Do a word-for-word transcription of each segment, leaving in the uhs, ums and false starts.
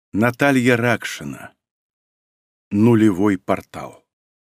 Наталья Ракшина. Нулевой портал.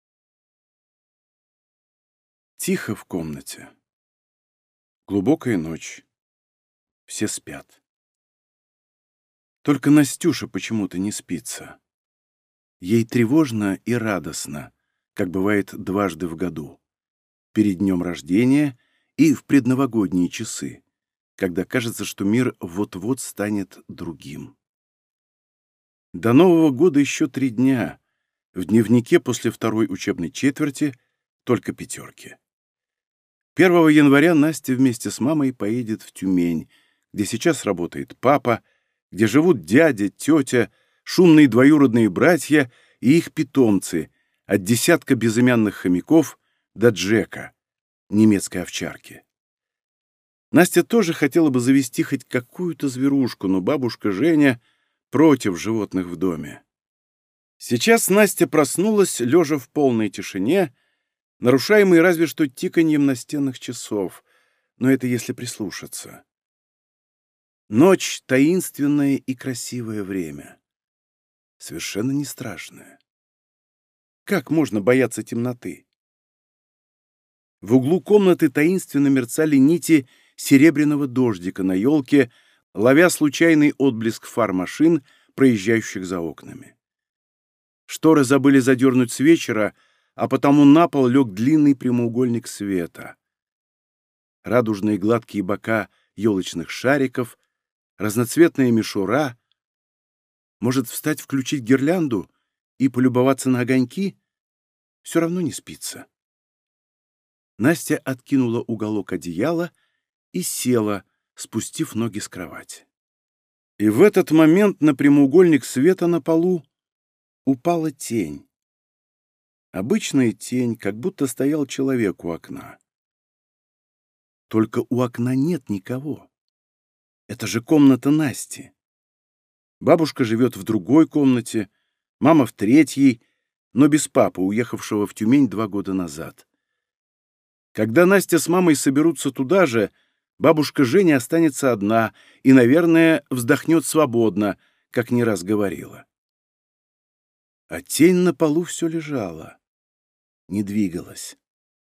Тихо в комнате. Глубокая ночь. Все спят. Только Настюша почему-то не спится. Ей тревожно и радостно, как бывает дважды в году. Перед днем рождения и в предновогодние часы, когда кажется, что мир вот-вот станет другим. До Нового года еще три дня. В дневнике после второй учебной четверти только пятерки. первого января Настя вместе с мамой поедет в Тюмень, где сейчас работает папа, где живут дядя, тетя, шумные двоюродные братья и их питомцы, от десятка безымянных хомяков до Джека, немецкой овчарки. Настя тоже хотела бы завести хоть какую-то зверушку, но бабушка Женя против животных в доме. Сейчас Настя проснулась, лежа в полной тишине, нарушаемой разве что тиканьем настенных часов, но это если прислушаться. Ночь — таинственное и красивое время. Совершенно не страшное. Как можно бояться темноты? В углу комнаты таинственно мерцали нити серебряного дождика на елке, ловя случайный отблеск фар машин, проезжающих за окнами. Шторы забыли задернуть с вечера, а потому на пол лег длинный прямоугольник света. Радужные гладкие бока елочных шариков, разноцветная мишура. Может, встать, включить гирлянду и полюбоваться на огоньки? Все равно не спится. Настя откинула уголок одеяла и села, спустив ноги с кровати. И в этот момент на прямоугольник света на полу упала тень. Обычная тень, как будто стоял человек у окна. Только у окна нет никого. Это же комната Насти. Бабушка живет в другой комнате, мама в третьей, но без папы, уехавшего в Тюмень два года назад. Когда Настя с мамой соберутся туда же, бабушка Женя останется одна и, наверное, вздохнет свободно, как не раз говорила. А тень на полу все лежала, не двигалась.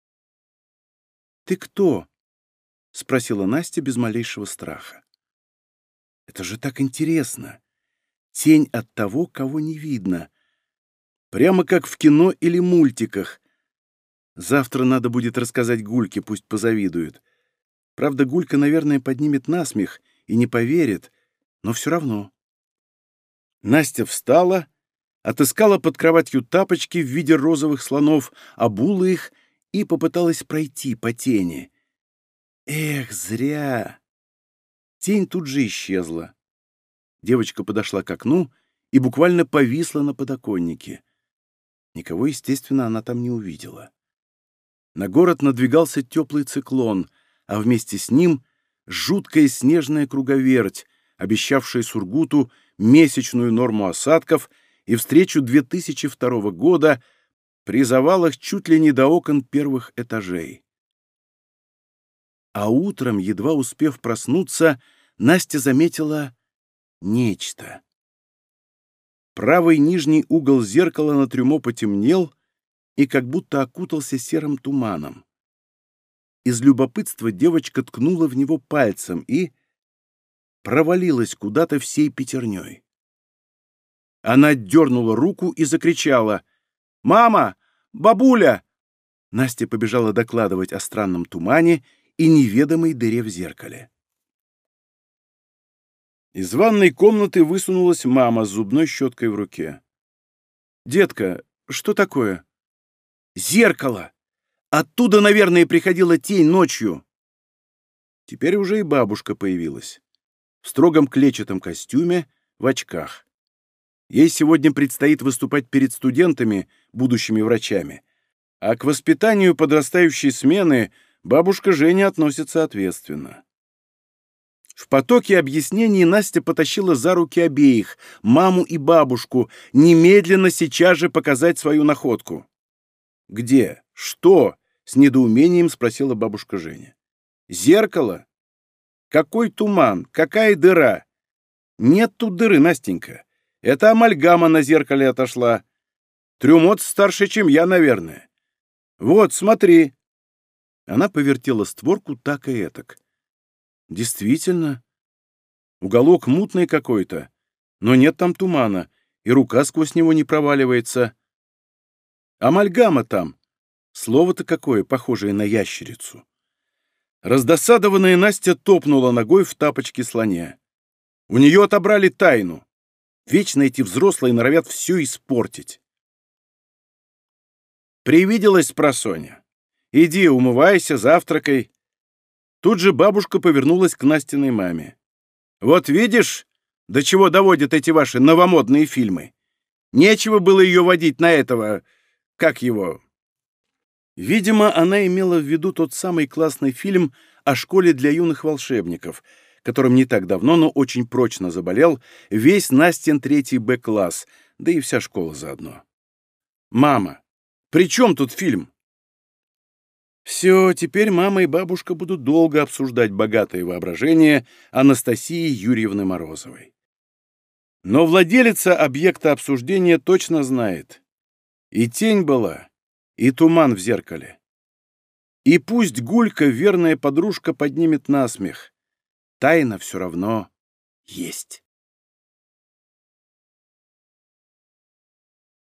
«Ты кто?» — спросила Настя без малейшего страха. «Это же так интересно! Тень от того, кого не видно. Прямо как в кино или мультиках. Завтра надо будет рассказать Гульке, пусть позавидует. Правда, Гулька, наверное, поднимет насмех и не поверит, но все равно». Настя встала, отыскала под кроватью тапочки в виде розовых слонов, обула их и попыталась пройти по тени. Эх, зря! Тень тут же исчезла. Девочка подошла к окну и буквально повисла на подоконнике. Никого, естественно, она там не увидела. На город надвигался теплый циклон, а вместе с ним жуткая снежная круговерть, обещавшая Сургуту месячную норму осадков и встречу две тысячи второго года при завалах чуть ли не до окон первых этажей. А утром, едва успев проснуться, Настя заметила нечто. Правый нижний угол зеркала на трюмо потемнел и как будто окутался серым туманом. Из любопытства девочка ткнула в него пальцем и провалилась куда-то всей пятерней. Она дернула руку и закричала: «Мама! Бабуля!» Настя побежала докладывать о странном тумане и неведомой дыре в зеркале. Из ванной комнаты высунулась мама с зубной щеткой в руке. «Детка, что такое?» «Зеркало! Оттуда, наверное, приходила тень ночью!» Теперь уже и бабушка появилась. В строгом клетчатом костюме, в очках. Ей сегодня предстоит выступать перед студентами, будущими врачами, а к воспитанию подрастающей смены бабушка Женя относится ответственно. В потоке объяснений Настя потащила за руки обеих, маму и бабушку, немедленно сейчас же показать свою находку. «Где? Что?» — с недоумением спросила бабушка Женя. «Зеркало? Какой туман? Какая дыра? Нет тут дыры, Настенька. Это амальгама на зеркале отошла. Трюмот старше, чем я, наверное. Вот, смотри». Она повертела створку так и этак. Действительно, уголок мутный какой-то, но нет там тумана, и рука сквозь него не проваливается. Амальгама там. Слово-то какое, похожее на ящерицу. Раздосадованная Настя топнула ногой в тапочке слоне. У нее отобрали тайну. Вечно эти взрослые норовят все испортить. Привиделась просоня. Иди, умывайся, завтракай. Тут же бабушка повернулась к Настиной маме. Вот видишь, до чего доводят эти ваши новомодные фильмы? Нечего было ее водить на этого... Как его? Видимо, она имела в виду тот самый классный фильм о школе для юных волшебников, которым не так давно, но очень прочно заболел весь Настин третий Б-класс, да и вся школа заодно. «Мама, при чем тут фильм?» Все, теперь мама и бабушка будут долго обсуждать богатое воображение Анастасии Юрьевны Морозовой. Но владелица объекта обсуждения точно знает. И тень была, и туман в зеркале. И пусть Гулька, верная подружка, поднимет насмех, тайна все равно есть.